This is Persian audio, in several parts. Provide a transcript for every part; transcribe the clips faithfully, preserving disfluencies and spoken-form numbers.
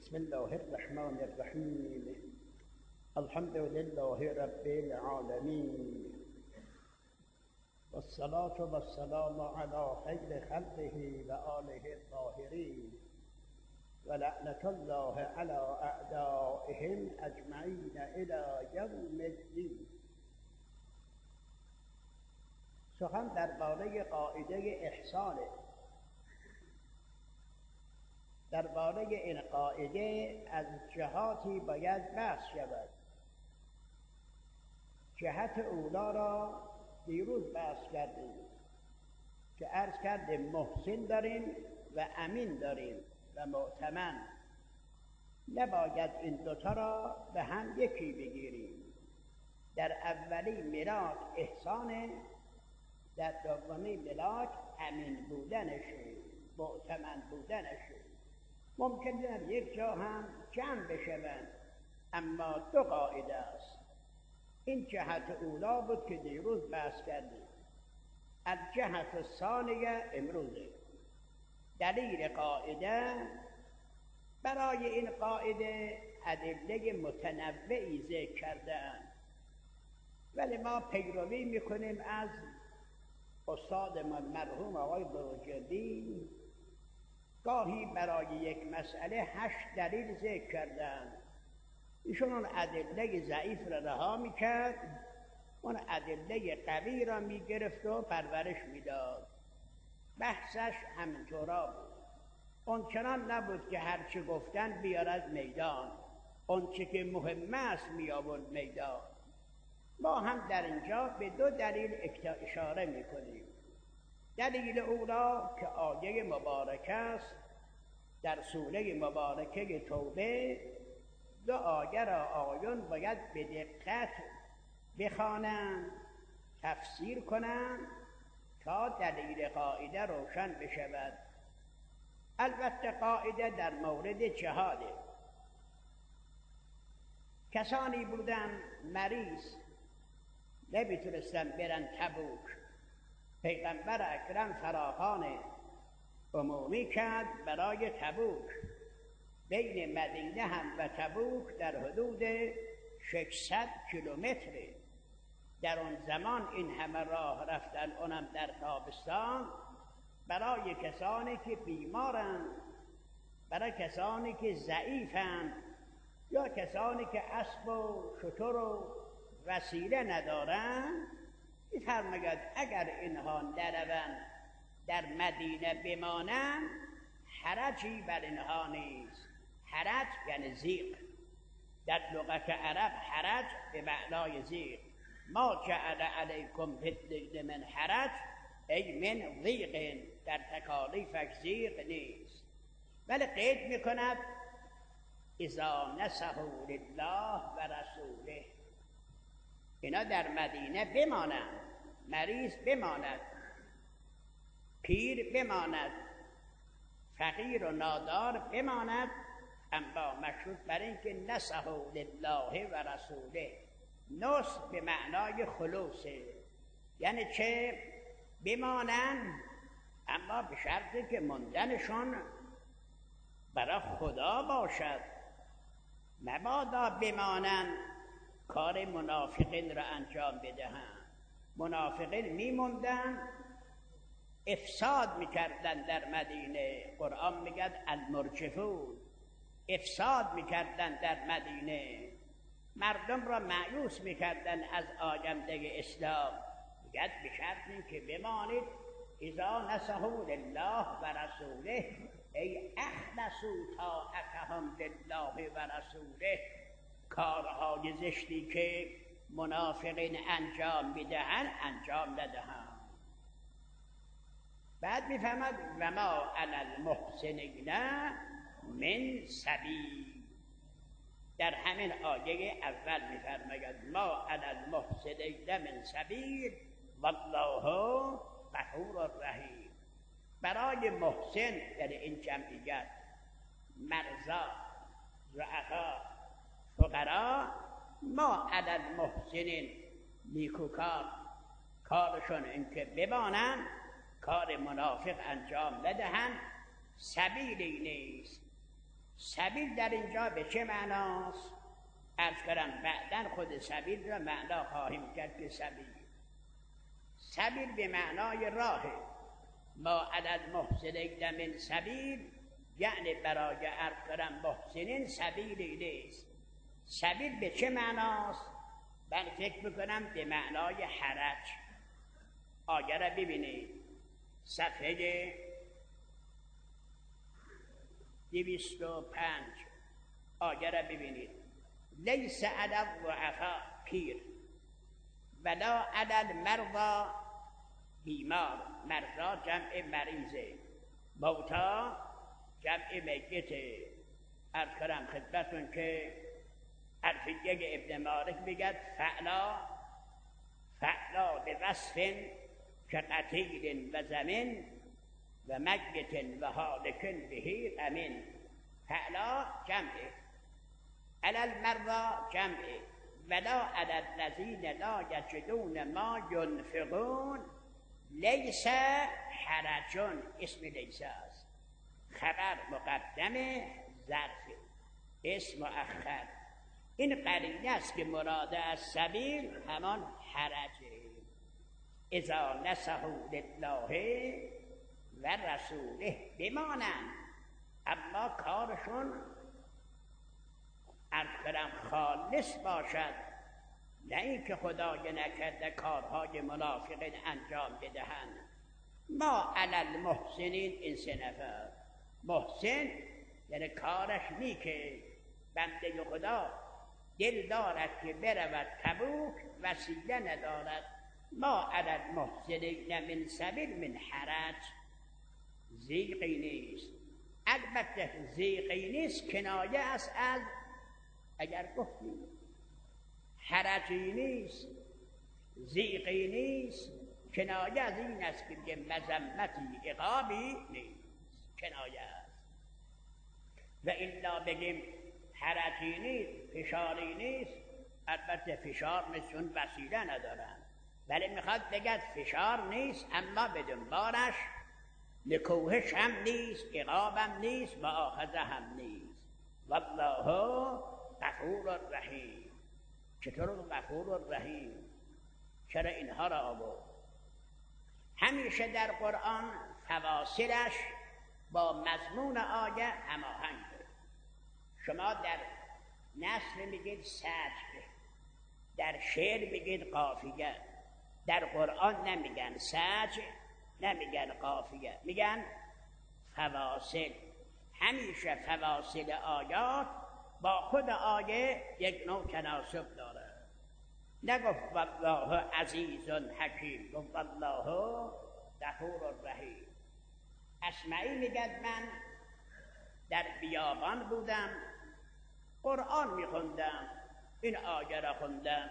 بسم الله الرحمن الرحیم. الحمد لله رب العالمین و الصلاة و السلام علی خیر خلقه و آله الطاهرین و لعنة الله علی اعدائهم اجمعین الی یوم الدین. سخن درباره قاعده احسانه. درباره این قاعده از جهاتی باید بحث شود. جهت اولا را دیروز بحث کردیم که عرض کردیم محسن داریم و امین داریم و مؤتمن. نباید این دوتا را به هم یکی بگیریم. در اولی ملاک احسانه، در دومی ملاک امین بودنشه، مؤتمن بودنشه. ممکن در یک جا هم جمع بشوند، اما دو قاعده است. این جهت اولا بود که دیروز بحث کردیم. از جهت ثانیه امروزه. دلیل قاعده، برای این قاعده ادله متنوعی ذکر کرده‌اند، ولی ما پیروی میکنیم از استادمان مرحوم آقای بروجردی. گاهی برای یک مسئله هشت دلیل ذکر کردند. ایشون اون ادله ضعیف را رها میکرد، اون ادله قوی را میگرفت و پرورش میداد. بحثش همینطورا بود. اون چنان نبود که هرچی گفتن بیار از میدان، اون چه که مهم است میآورد میدان. ما هم در اینجا به دو دلیل اشاره میکنیم. دلیل اولا که آیه مبارک است، در سوره مبارکه توبه دو آیه را آیون باید به دقت بخوانند، تفسیر کنند تا دلیل قاعده روشن بشود. البته قاعده در مورد جهاده. کسانی بودن مریض نمیتونستن برن تبوک. پیغمبر اکرم فراخوان عمومی کرد برای تبوک. بین مدینه هم و تبوک در حدود ششصد کیلومتره. در اون زمان این همه راه رفتن، اونم در تابستان، برای کسانی که بیمارن، برای کسانی که ضعیفن، یا کسانی که اسب و شتر و وسیله ندارن. می‌فرماید اگر اینها نروند در مدینه بمانند، حرجی بر اینها نیست. حرج یعنی ضیق. در لغت عرب حرج به معنای ضیق. ما جعل علیکم فی الدین من حرج ای من ضیق. در تکالیفش ضیق نیست، ولی قید میکند اذا نصحوا لله و رسوله. اینا در مدینه بمانند، مریض بماند، پیر بماند، فقیر و نادار بماند، اما مشروط بر این که نصحوا لله و رسوله. نصح به معنای خلوصه، یعنی چه؟ بمانند، اما به شرطی که ماندنشان برای خدا باشد. مبادا بمانند کار منافقین را انجام بدهند. منافقین میموندن، افساد میکردن در مدینه. قرآن میگد المرجفون. افساد میکردن در مدینه، مردم را مایوس میکردن از آینده اسلام. میگد به شرطی که بمانید اذا نصحوا لله و رسوله ای اخلصوا طاعتهم لله و رسوله. کارهای زشتی که منافقین انجام میدهند انجام ندهند. بعد میفهمد و ما علی المحسنین من سبیل. در همین آیه اول میفرماید ما علی المحسنین من سبیل والله غفور رحیم. برای محسن در این جمعیت، مرزا، ضعفا، فقرا، ما علی المحسنین، نیکوکار، کارشون این که بمانند، کار منافق انجام ندهند. سبیلی نیست. سبیل در اینجا به چه معناست؟ عرض کردم بعداً خود سبیل را معنا خواهیم کرد که سبیل سبیل به معنای راه. ما عدد محسنین من سبیل، یعنی برای عرض کردم محسنین سبیلی نیست. سبیل به چه معناست؟ من فکر میکنم به معنای حرج. آیه را ببینید، صفحه دویست و پنج آیه را ببینید. لیس علی الضعفاء پیر ولا علی المرضى بیمار. مرضا جمع مریضه، موتا جمع میته. عرض کنم خدمتون که الفیه ابن مالک میگد فعلا فعلا به وصف که قتیل و زمین و مجت و حالکن بهی امین. فعلا جمعه، علی المرضى جمعه، ولا علی الذین لا یجدون ما ینفقون لیس حرجون. اسم لیس است، خبر مقدم، ظرف اسم مؤخر. این قرینه است که مراد از سبیل همان حرجه. اذا نصحوا لله و رسوله بمانند، اما کارشون ارکرم خالص باشد، نه اینکه خدای نکرده کارهای منافقین انجام بدهند. ما علی المحسنین این سه نفر. محسن یعنی کارش نیکه، بنده خدا دل دارد که برود تبوک، وسیله ندارد. ما علی المحسنین من سبیل من حرج. ضیقی نیست. البته ضیقی نیست کنایه است از، اگر گفتیم حرجی نیست، ضیقی نیست، کنایه از این است که مذمتی عقابی نیست، کنایه است. و الا بگیم حرجی نیست، فشاری نیست، البته فشار مثل وسیله ندارن، ولی میخواد بگد فشار نیست اما به دنبالش نکوهش هم نیست، عقابم نیست، مؤاخذه هم نیست. والله غفور رحیم. چطور غفور رحیم؟ چرا اینها را آورد؟ همیشه در قرآن فواصلش با مضمون آیه هماهنگ. شما در نثر میگید سجع، در شعر میگید قافیه، در قرآن نمیگن سجع، نمیگن قافیه، میگن فواصل. همیشه فواصل آیات با خود آیه یک نوع تناسب داره. نگفت والله عزیز حکیم، گفت والله غفور رحیم. اسمعی میگد من در بیابان بودم، قرآن میخوندم، این آیه را خوندم: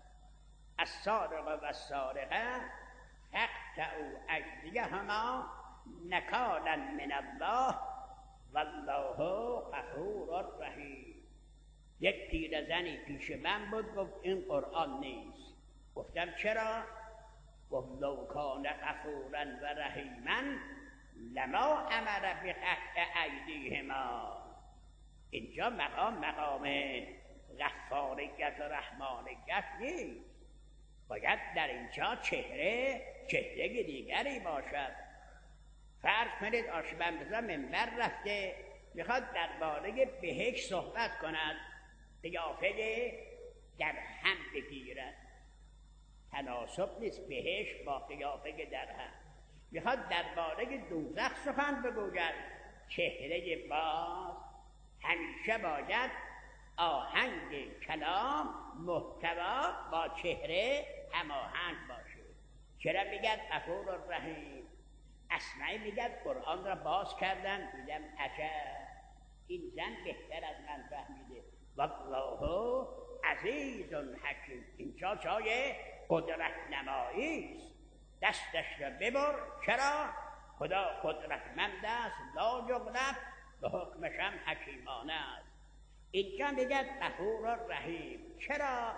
السارق و السارقه فاقطعوا ایدیهما نکالا من الله والله غفور رحیم. یک پیرزنی پیش من بود، گفت این قرآن نیست. گفتم چرا؟ گفت لو کان غفورا و رحیما لما امر بقطع ایدیهما. اینجا مقام مقام غفاریت و رحمانیت نیست، باید در اینجا چهره چهره دیگری باشد. فرض کنید آشپزا منبر رفته میخواد درباره بهشت صحبت کند، قیافه در هم بگیرد، تناسب نیست بهشت با قیافه در هم. میخواد درباره دوزخ سخن بگوید، چهره باز. همیشه باید آهنگ کلام محتوا با چهره هماهنگ باشه. چرا میگد غفور رحیم؟ اسمعی میگد قرآن را باز کردم دیدم عجب، این زن بهتر از من فهمیده. والله عزیز حکیم. اینجا جای قدرت نمایی است. دستش را ببر. چرا؟ خدا قدرتمند است، لا یغلب، به حکمش هم حکیمانه است. اینجا میگد غفور رحیم. چرا؟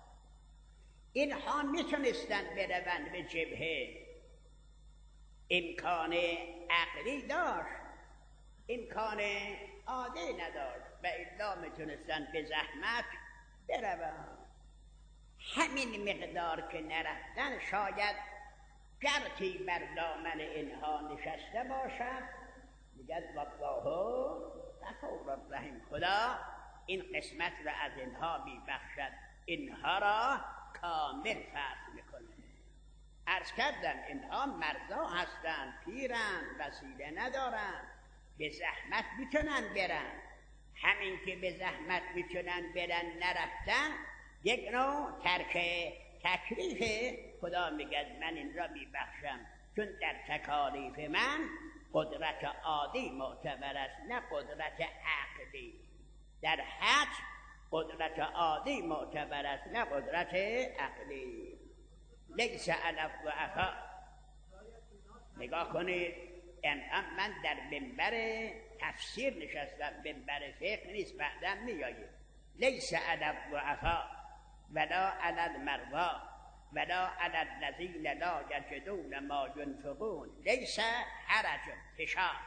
اینها میتونستن بروند به جبهه، امکان عقلی داشت، امکان استعاده نداشت و الا میتونستن به زحمت بروند. همین مقدار که نرفتن شاید گرتی بر دامن اینها نشسته باشد. میگد والله غفور رحیم، خدا این قسمت را از اینها میبخشد، اینها را کامل فصل میکنه. عرض کردم اینها مردا هستند، پیرن، وسیله ندارن، به زحمت میتونن برن. همین که به زحمت میتونن برن نرفتن یک نوع ترک تکلیف. خدا میگه من این را میبخشم چون در تکالیف من قدرت عادی معتبر است نه قدرت عقلی. در حج قدرت عادی معتبر است نه قدرت عقلی. لیس علی الضعفاء. نگاه کنید من در منبر تفسیر نشستم، منبر فقه نیست، بعدا میایید. لیس علی الضعفاء ولا علی المرضى ولا علی الذین لا یجدون ما ینفقون لیس حرج فشار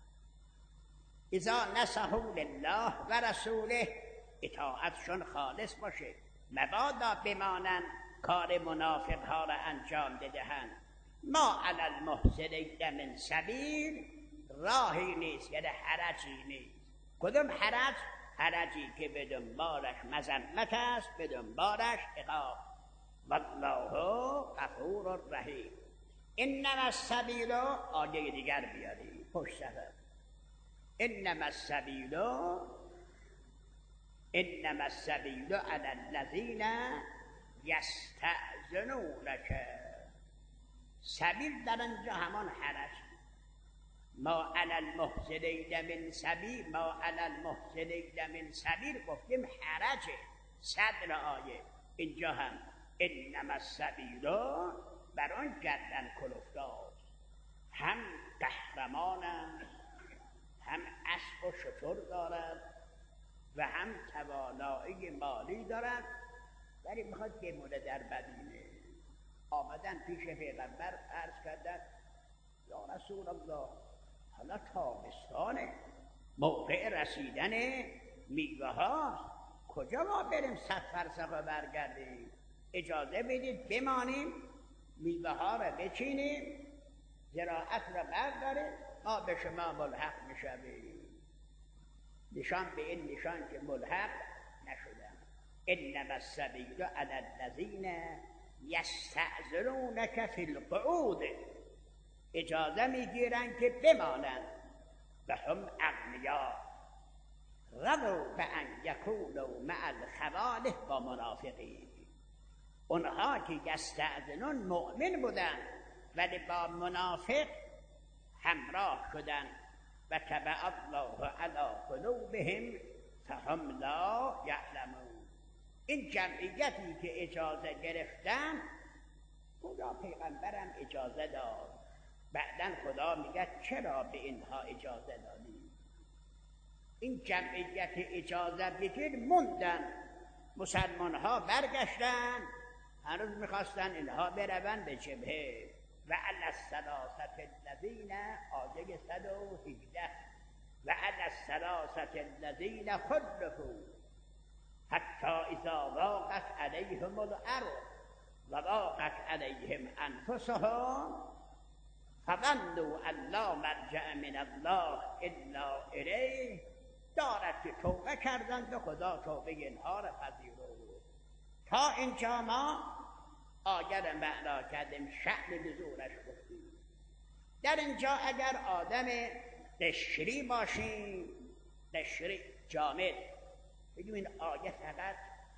اذا نصحوا لله و رسوله. اطاعتشون خالص باشه، مبادا بمانند کار منافق ها را انجام بدهند. ما علی المحسنین من سبیل، راهی نیست، یعنی حرجی نیست. کدوم حرج؟ حرجی که به دنبالش مذمت است، به دنبالش عقاب. والله غفور رحیم. انما السبیل، آیه دیگر بیاری پشت سفر. انما السبیل انما السبیل علی الذین یستأذنونک. سبیل در اینجا همان حرج. ما علی المحسنین من سبیل، ما علی المحسنین من سبیل گفتیم حرجه. صدر آیه اینجا هم انما السبیل بر آن گردن کلفتار، هم قهرمان است، هم اسب و شتر دارد و هم توانایی مالی دارد، ولی میخواد بمونه در مدینه. آمدن پیش پیغمبر عرض کردن یا رسول الله حالا تابستانه، موقع رسیدن میوه هاست، کجا ما بریم صد فرسخ و برگردیم؟ اجازه بدید بمانیم، میوه ها را بچینیم، زراعت را برداریم، ما به شما ملحق میشویم. نشان به این نشان که ملحق نشدن. انما السبیل علی الذین یستأذنونک فی القعود. اجازه میگیرن که بمانند و هم اغنیا رضوا بان یکونوا مع الخوالف با منافقین. اونها که یستأذنون مؤمن بودن ولی با منافق همراه شدن و تبع الله علی قلوبهم فهم لا یعلمون. این جمعیتی که اجازه گرفتن خدا پیغمبرم اجازه داد. بعدن خدا میگه چرا به اینها اجازه دادی؟ این جمعیت اجازه بگیر موندن. مسلمان ها برگشتن، هنوز میخواستن اینها برون به جبهه. و علی الثلاثه الذین، آیه صد و هجده، و علی الثلاثه الذین خلفوا حتی اذا ضاقت علیهم الارض و ضاقت علیهم انفسهم فظنوا ان لا ملجأ من الله الا الیه. دارد که توبه کردند و خدا توبه اینها را پذیرفت. تا اینجا ما آیه را معنا کردیم، شأن نزولش گفتیم. در اینجا اگر آدم قشری باشیم، قشری جامد، بگیم این آیه فقط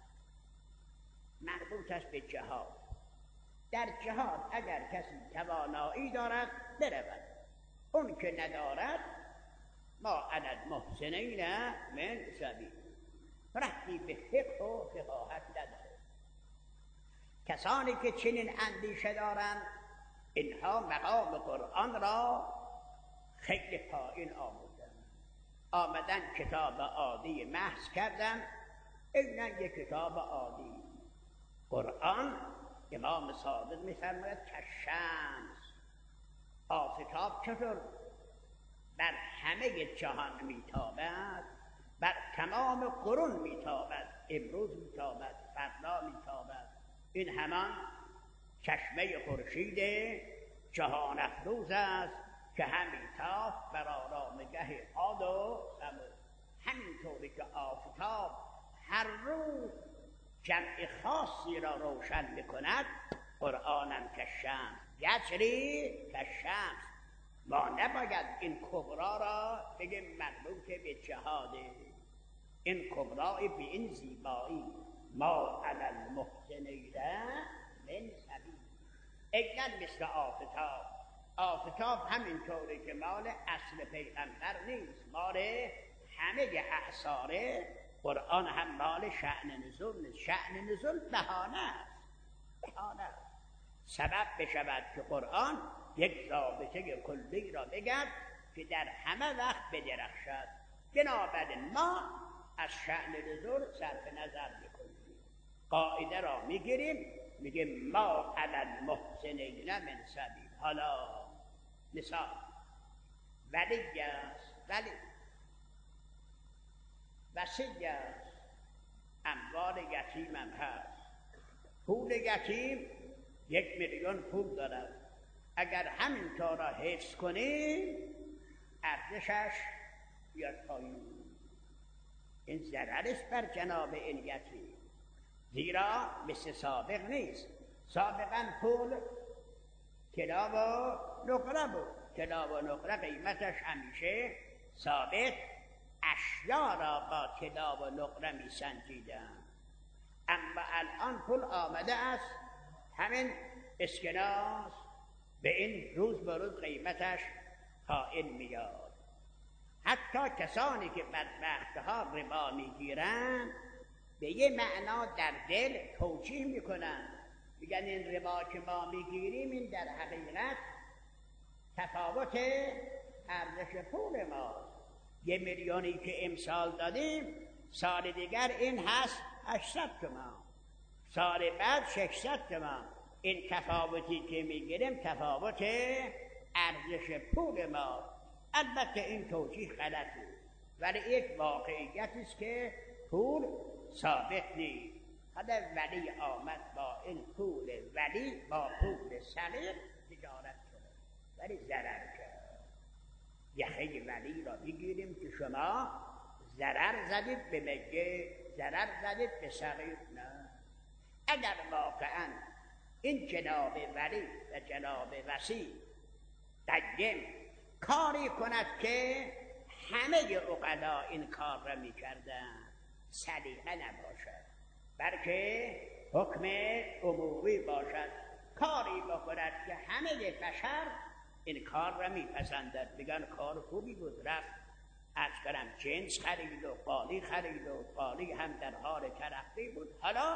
مربوط است به جهاد. در جهاد اگر کسی توانایی دارد برود، اون که ندارد ما علی المحسنین من سبیل. ربطی به فقه و فقاهت نداره. کسانی که چنین اندیشه دارند اینها مقام قرآن را خیلی پایین آمدن، آمدن کتاب عادی محض کردن. اینن یک کتاب عادی. قرآن امام صادق میفرماید کالشمس. آفتاب چطور بر همه جهان میتابد، بر تمام قرون میتابد، امروز میتابد، فردا میتابد. این همان چشمه خورشید جهان افروز است که همی تافت بر آرامگه عاد و ثمود. همینطوری که آفتاب هر روز جمع خاصی را روشن میکند، قرآنم که شمس یجری که شمس. ما نباید این کبرا را بگیم مربوط به جهاده. این کبرای به این زیبایی ما علی المحسنین من سبیل. اگرن مثل آفتاب، آفتاب همینطوری که مال اصل پیغمبر نیست، مال همه اعصاره. قرآن هم مال شأن نزول نیست. شأن نزول بهانه است، بهانه است. سبب بشود که قرآن یک ضابطه کلی را بگد که در همه وقت بدرخشد. بنابراین ما از شأن نزول صرف نظر میکنیم، قاعده را میگیریم، میگیم ما علی المحسنین من سبیل. حالا مثال ولی است، ولی وصی است، اموال یتیم هم هست. پول یتیم یک میلیون پول دارد، اگر همین تا را حفظ کنیم ارزشش بیاد پایین. این ضررش بر جناب این یتیم، زیرا مثل سابق نیست. سابقا پول طلا و نقره بود، طلا و نقره قیمتش همیشه ثابت، اشیا را با طلا و نقره می سنجیدن. اما الان پول آمده است همین اسکناس، به این روز به روز قیمتش پایین میاد. حتی کسانی که بدبخت‌ها ربا میگیرن به یه معنا در دل توجیه میکنن، میگن این ربا که ما میگیریم این در حقیقت تفاوت ارزش پول ماست. یه میلیونی که امسال دادیم سال دیگر این هست هشتصد تومان، سال بعد ششصد تومان. این تفاوتی که میگیریم تفاوت ارزش پول ما. البته این توجیه غلطه، ولی یک واقعیت است که پول ثابت نیست. حالا ولی آمد با این پول ولی با پول صغیر تجارت کنه، ولی ضرر کرد. یخه ولی را بگیریم که شما ضرر زدید به مگه، ضرر زدید به صغیر. نه، اگر واقعا این جناب ولی و جناب وصی قیم کاری کند که همه عقلا این کار را می کردن، سلیقه نباشد بلکه حکم عمومی باشد، کاری بکند که همه بشر این کار را می پسندد، بگن کار خوبی بود، رفت از کنم جنس خرید و قالی خرید و قالی هم در حال ترقی بود، حالا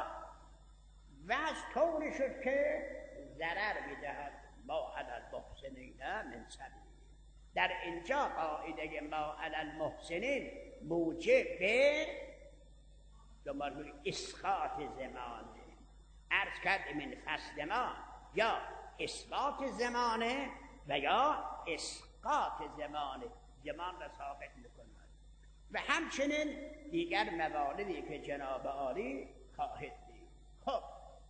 وضع طوری شد که ضرر می دهد. ما علی المحسنین من سبیل. در اینجا قاعده ما علی المحسنین موجب به دنبال اسقاط زمانه. عرض کردیم این فصل ما یا اثبات زمانه و یا اسقاط زمانه، زمان را ثابت میکند. و همچنین دیگر مواردی که جناب عالی خواهد دید. خب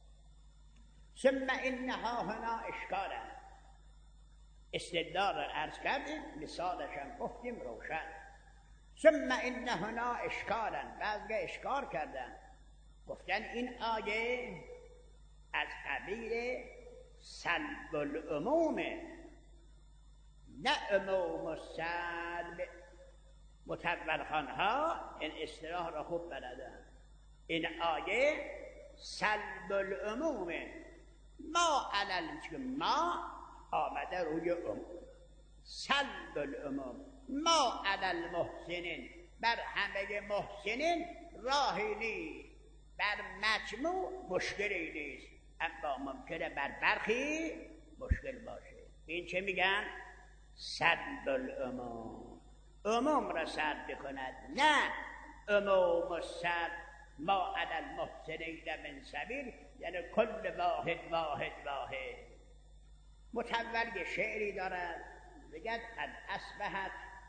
ثم انها هنا اشکالا، استدلال را عرض کردیم، مثالش هم گفتیم روشن. ثم ان هنا اشکالا، بعضی اشکال کردن، گفتن این آیه از قبیل سلب العمومه، نه عموم و سلب. متولخانها این اصطلاح را خوب بلدن. این آیه سلب العمومه، ما علل ما آمده روی عموم، سلب العموم، ما علی المحسنین، بر همه محسنین راهی نیست، بر مجموع مشکلی نیست، اما ممکنه بر برخی مشکل باشه. این چه میگن؟ سلب العموم، عموم را سلب کند، نه عموم و سلب. ما علی المحسنین من سبیل یعنی کل واحد واحد واحد. متول یه شعری دارد بگد قد اصبحت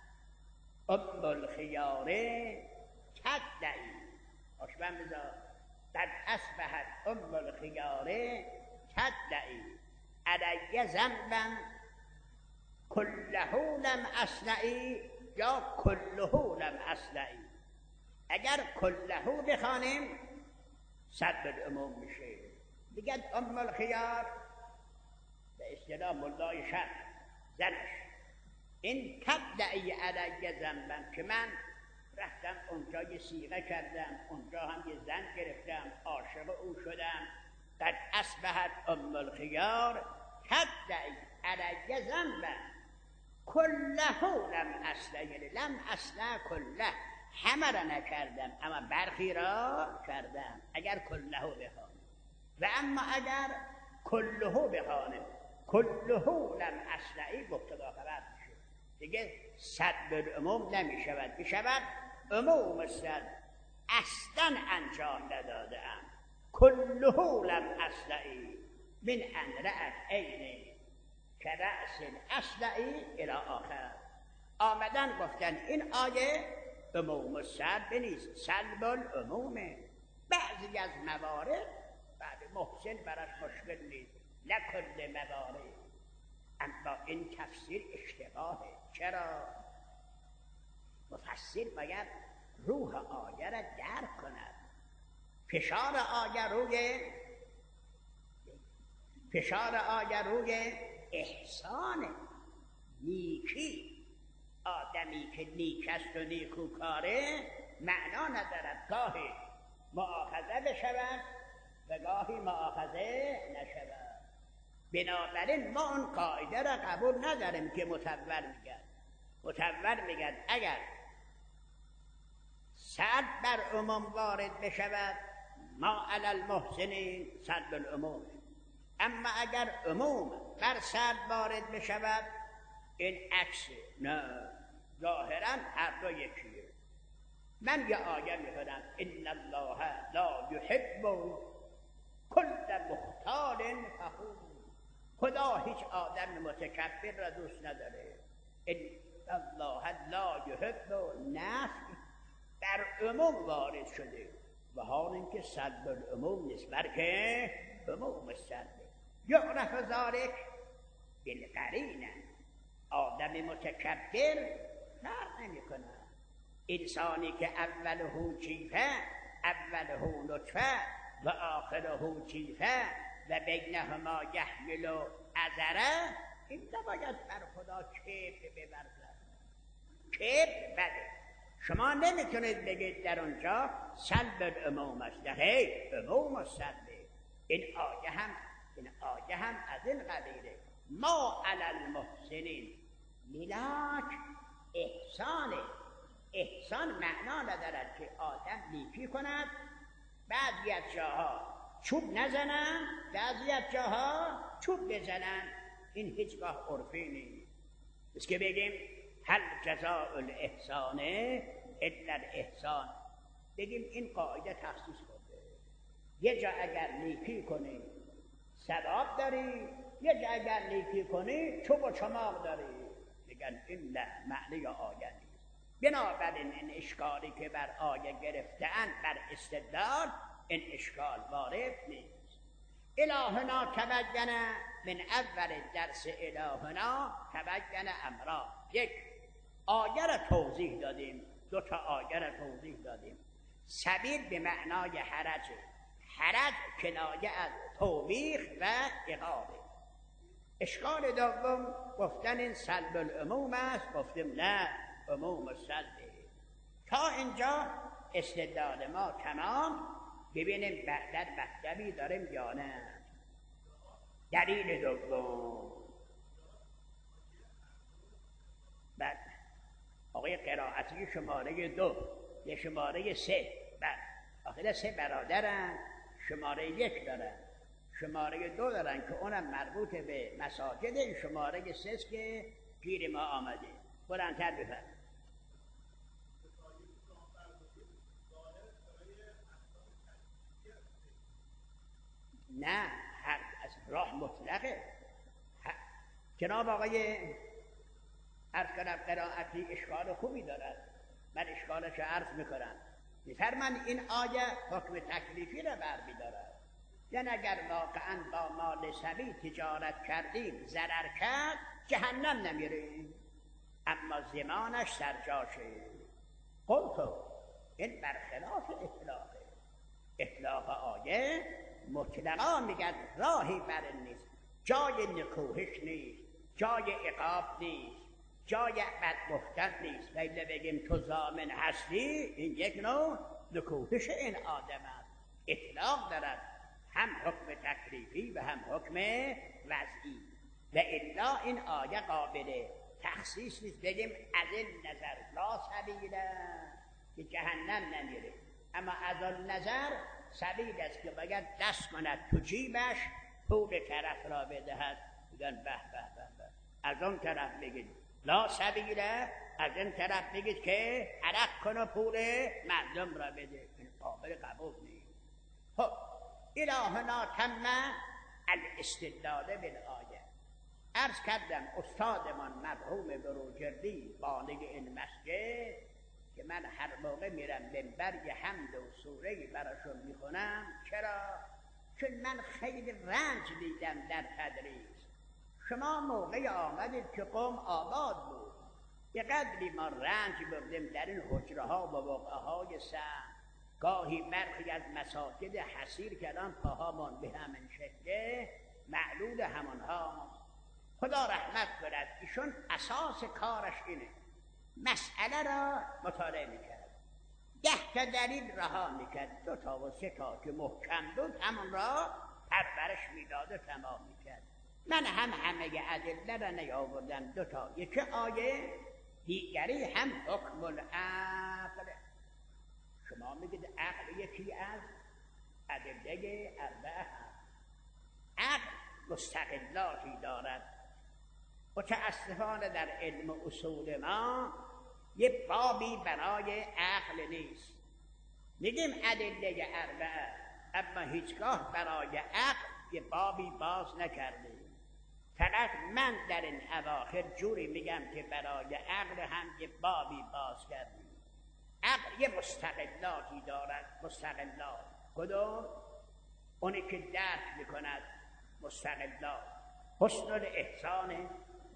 ام الخیاره تدعی آشبن بذار قد اصبحت ام الخیاره تدعی علی ذنبا کله لم اصنعی یا کله لم اصنعی. اگر کله بخوانیم صد بالعموم میشه. دیگه ام الخیار به اصطلاح ملای شرع زنش این تدعی علی ذنبا که من رفتم اونجا یه صیغه کردم، اونجا هم یه زن گرفتم، عاشق او شدم. قد اصبحت ام الخیار تدعی علی ذنبا کله لم اصنع. لم اصنع کله، همه را نکردم اما برخی را کردم. اگر کله بخوانم و اما اگر کله بخوانم کله لم اصنعی مبتدا خبر میشه دیگه صد بالعموم نمی شود. بشود عموم صد اصلا انجام نداده ام. کله لم اصنعی من ان رأت عین کرأس اصنعی الی آخر. آمدن گفتن این آیه عموم صد نیست، سلب العمومه. بعضی از موارد بعد محسن براش مشکل نیست، نه کل موارد. اما این تفسیر اشتباهه. چرا؟ مفسر باید روح آیه را درک کند. فشار آیه روی فشار آیه روی احسان نیکی. آدمی که نیک است و نیکوکاره معنا ندارد گاهی مؤاخذه بشود و گاهی مؤاخذه نشود. بنابراین ما اون قاعده را قبول نداریم که متول میگن. متول میگن اگر صد بر عموم وارد بشود ما علی المحسنین صد بالعموم، اما اگر عموم بر صد وارد بشود این عکسه. نه، ظاهرا هر دو یکیه. من یه آیه میخونم ان الله لا یحب کل مختال فخور. خدا هیچ آدم متکبر را دوست نداره. ان الله لا یحب نفی در عموم وارد شده و حال اینکه صد بالعموم نیست بلکه عموم صد. یعرف ذلک بالقرینه. آدم متکبر فرق نمی کنه. انسانی که اوله چیفه اوله نطفه و آخره چیفه و بینهما یحمل عذره، این نباید بر خدا کیف ببرد. کیف بده. شما نمیتونید بگید در اونجا سلب العموم است. نه، عموم سلبه. این آیه هم این آیه هم از این قبیله. ما علی المحسنین ملاک احسانه. احسان معنا ندارد که آدم نیکی کند بعضی از جاها چوب نزنن، بعضی از جاها چوب بزنن. این هیچگاه عرفی نیست. بس که بگیم هل جزاء الاحسان الا الاحسان، بگیم این قاعده تخصیص کنه. یه جا اگر نیکی کنی ثواب داری، یه جا اگر نیکی کنی چوب و چماق داری. بگن این نه معنی آیه نیست. بنابراین این اشکالی که بر آیه گرفته‌اند بر استدلال، این اشکال وارد نیست. الهنا تبین من اول درس الهنا تبین امرا. یک، آیه را توضیح دادیم، دو تا آیه را توضیح دادیم. سبیل به معنای حرج، حرج کنایه از توبیخ و عقابه. اشکال دوم گفتن این سلب العموم است. گفتیم نه، عموم سلبه. تا اینجا استدلال ما تمام. ببینیم بعد مطلبی داریم یا نه. دلیل دوم بعد آقای قرائتی شماره دو یه شماره سه. بعد آخر سه برادرن، شماره یک دارن، شماره دو دارن که اونم مربوط به مساجد. این شماره سه است که گیر ما آمده. بلندتر بفرمایید. نه، هر از راه مطلقه. جناب آقای عرض کنم قرائتی اشکال خوبی دارد، من اشکالش عرض میکنم. میفرمان این آیه حکم تکلیفی را برمیدارد. یعنی اگر واقعا با مال سبی تجارت کردیم ضرر کرد جهنم نمیریم، اما زمانش سرجاشه. قلتو این برخلاف اطلاقه. اطلاق آیه مطلقا میگن راهی بر این نیست، جای نکوهش نیست، جای عقاب نیست، جای بد گفتن نیست. ولی بگیم تو ضامن هستی، این یک نوع نکوهش این آدم است. اطلاق دارد، هم حکم تکلیفی و هم حکم وضعی. و الا این آیه قابل تخصیص نیست بگیم از این نظر لا سبیله که جهنم نمیره، اما از آن نظر سبیل است که باید دست کند تو جیبش پول طرف را بدهد. میگن به به به به. از اون طرف بگید لا سبیله، از این طرف بگید که عرق کن و پول مردم را بده. این قابل قبول نیست. خب الهنا تم الاستدلال بالآیه. عرض کردم استادمان مرحوم بروجردی بانگ این مسجد که من هر موقع میرم منبر یه حمد و سوره‌ای براشون میخونم. چرا؟ چون من خیلی رنج دیدم در تدریس. شما موقع آمدید که قوم آباد بود، یه قدری ما رنج بردیم در این حجره ها و وقعه های سخت. گاهی برخی از مساجد حسیر کردن پاهامان به همین شکله، معلول همانها. خدا رحمت کند، ایشون اساس کارش اینه، مسئله را مطالعه میکرد، ده تا دلیل رها میکرد، دو تا و سه تا که محکم بود همون را پرورش میداد و تمام میکرد. من هم همه ادله را نیاوردم، دو تا، یکی آیه، دیگری هم حکم العقل. شما میگید عقل یکی از ادله اربعه هست. عقل مستقلاتی دارد. متاسفانه در علم اصول ما یه بابی برای عقل نیست. میگیم ادله اربعه، اما هیچگاه برای عقل یه بابی باز نکردیم. فقط من در این اواخر جوری میگم که برای عقل هم یه بابی باز کردیم. عقل یه مستقلاتی دارد. مستقلات کدوم؟ اونی که درک میکند. مستقلات حسن الاحسان،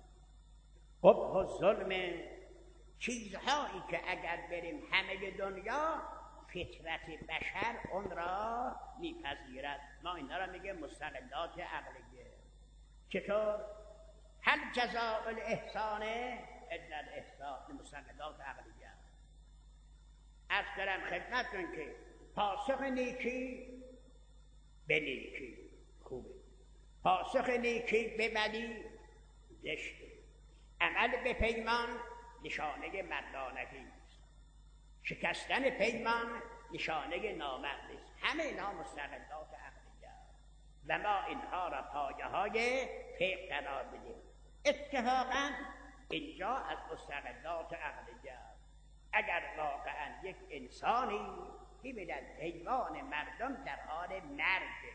قبح و ظلم، چیزهایی که اگر بریم همه دنیا فطرت بشر اون را میپذیرد. ما اینا را میگه مستقلات عقلیه. چطور؟ هل جزاء الاحسان الا الاحسان. مستقلات عقلیه. عرض کردم خدمتتون که پاسخ نیکی به نیکی خوبه، پاسخ نیکی به بدی زشته. عمل به پیمان نشانه مردانگی است، شکستن پیمان نشانه نامردی است. همه اینا مستقلات عقلیه و ما اینها را پایه های فقه قرار بدیم. اتفاقا اینجا از مستقلات عقلیه است. اگر واقعا یک انسانی ببیند حیوان مردم در حال مرگ،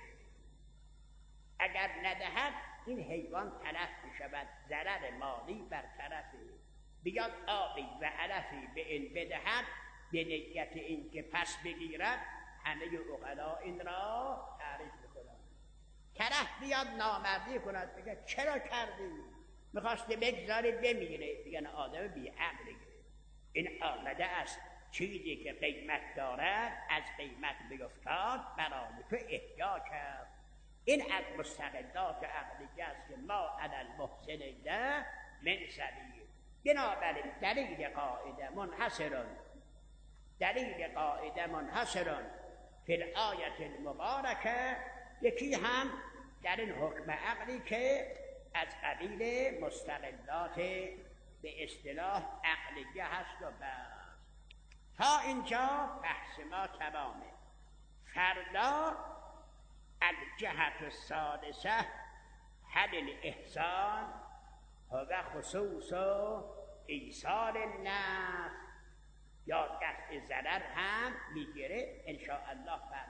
اگر ندهد این حیوان تلف می شود، ضرر مالی برطرفه. بیاد آبی و علفی به این بدهد به نیت این که پس بگیرد، همه عقلا این را تعریف میکنند. طرف بیاد نامردی کند بگه چرا کردی؟ میخواسته بگذاری بمیره. بگن آدم بی عقلیه. این آمده است چیزی که قیمت دارد از قیمت بیفتاد برای تو احیا کرد. این از مستقلات عقلیه است که ما علی المحسنین من سبیل. بنابراین دلیل قاعده منحصرون دلیل قاعده منحصرون فی الآیه المبارکه، یکی هم در این حکم عقلی که از قبیل مستقلات به اصطلاح عقلیه هست. و بس تا اینجا بحث ما تمامه. فردا الجهت السادسه هل الاحسان و خصوص ایصال النفس یا دفع ضرر هم میگیره ان شاء الله.